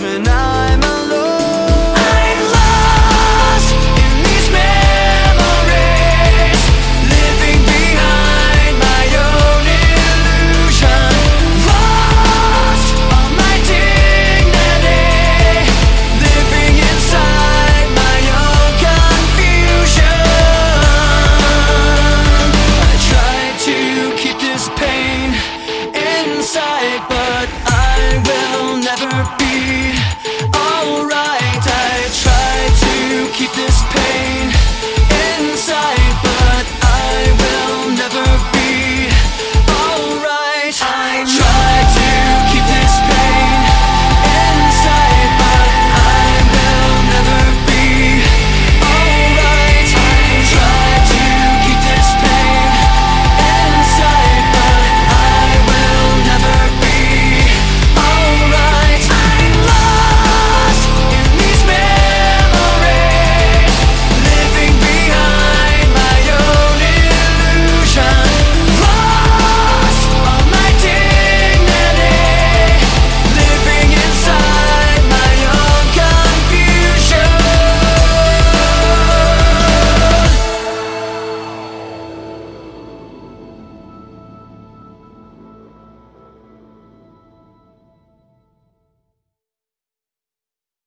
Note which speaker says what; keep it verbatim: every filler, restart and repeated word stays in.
Speaker 1: when I'm alone. I'm lost in these memories, living behind my own illusion. Lost all my dignity, living inside my own confusion. I try to keep this pain inside, but I will never be